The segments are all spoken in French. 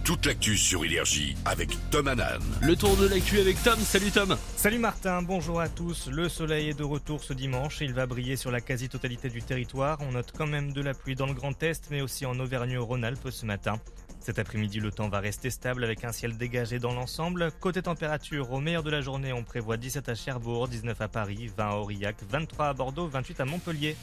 toute l'actu sur Énergie avec Tom Hanan. Le tour de l'actu avec Tom. Salut Tom. Salut Martin, bonjour à tous. Le soleil est de retour ce dimanche et il va briller sur la quasi-totalité du territoire. On note quand même de la pluie dans le Grand Est, mais aussi en Auvergne-Rhône-Alpes ce matin. Cet après-midi, le temps va rester stable avec un ciel dégagé dans l'ensemble. Côté température, au meilleur de la journée, on prévoit 17 à Cherbourg, 19 à Paris, 20 à Aurillac, 23 à Bordeaux, 28 à Montpellier.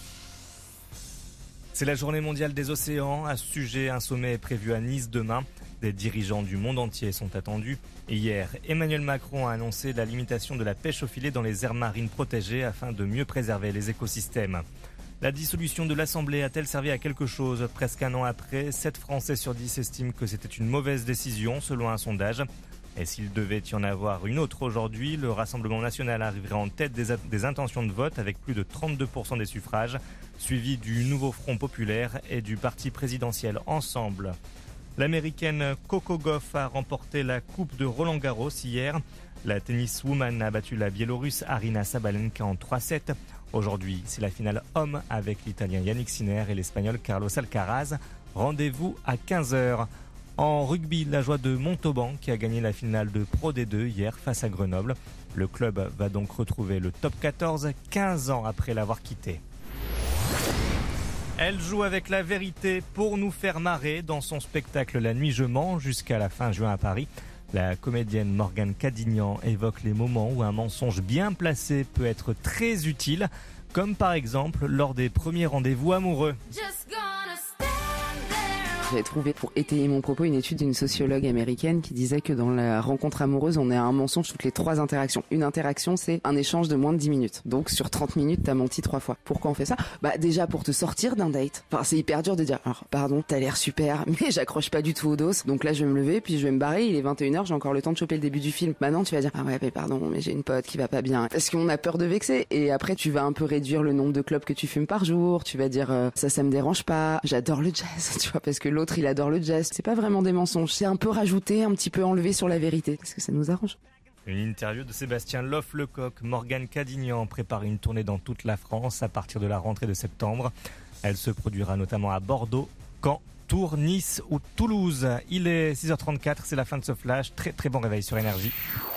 C'est la journée mondiale des océans. À ce sujet, un sommet est prévu à Nice demain. Des dirigeants du monde entier sont attendus. Et hier, Emmanuel Macron a annoncé la limitation de la pêche au filet dans les aires marines protégées afin de mieux préserver les écosystèmes. La dissolution de l'Assemblée a-t-elle servi à quelque chose ? Presque un an après, 7 Français sur 10 estiment que c'était une mauvaise décision selon un sondage. Et s'il devait y en avoir une autre aujourd'hui, le Rassemblement national arriverait en tête des intentions de vote avec plus de 32% des suffrages, suivi du Nouveau Front Populaire et du parti présidentiel Ensemble. L'américaine Coco Gauff a remporté la Coupe de Roland-Garros hier. La tenniswoman a battu la biélorusse Aryna Sabalenka en 3-7. Aujourd'hui, c'est la finale homme avec l'italien Yannick Sinner et l'espagnol Carlos Alcaraz. Rendez-vous à 15h. En rugby, la joie de Montauban qui a gagné la finale de Pro D2 hier face à Grenoble. Le club va donc retrouver le top 14 15 ans après l'avoir quitté. Elle joue avec la vérité pour nous faire marrer dans son spectacle La Nuit je mens jusqu'à la fin juin à Paris. La comédienne Morgane Cadignan évoque les moments où un mensonge bien placé peut être très utile, comme par exemple lors des premiers rendez-vous amoureux. J'avais trouvé, pour étayer mon propos, une étude d'une sociologue américaine qui disait que dans la rencontre amoureuse, on est à un mensonge toutes les 3 interactions. Une interaction, c'est un échange de moins de 10 minutes. Donc sur 30 minutes, t'as menti 3 fois. Pourquoi on fait ça ? Déjà pour te sortir d'un date. Enfin, c'est hyper dur de dire, alors pardon, t'as l'air super, mais j'accroche pas du tout au dos. Donc là, je vais me lever, puis je vais me barrer, il est 21h, j'ai encore le temps de choper le début du film. Maintenant, tu vas dire, ah ouais, mais pardon, mais j'ai une pote qui va pas bien. Parce qu'on a peur de vexer. Et après, tu vas un peu réduire le nombre de clopes que tu fumes par jour. Tu vas dire, ça me dérange pas. J'adore le jazz, tu vois, parce que l'autre, il adore le jazz. C'est pas vraiment des mensonges, c'est un peu rajouté, un petit peu enlevé sur la vérité, parce que ça nous arrange. Une interview de Sébastien Loff-Lecoq. Morgane Cadignan prépare une tournée dans toute la France à partir de la rentrée de septembre. Elle se produira notamment à Bordeaux, Caen, Tours, Nice ou Toulouse. Il est 6h34, c'est la fin de ce flash. Très très bon réveil sur Énergie.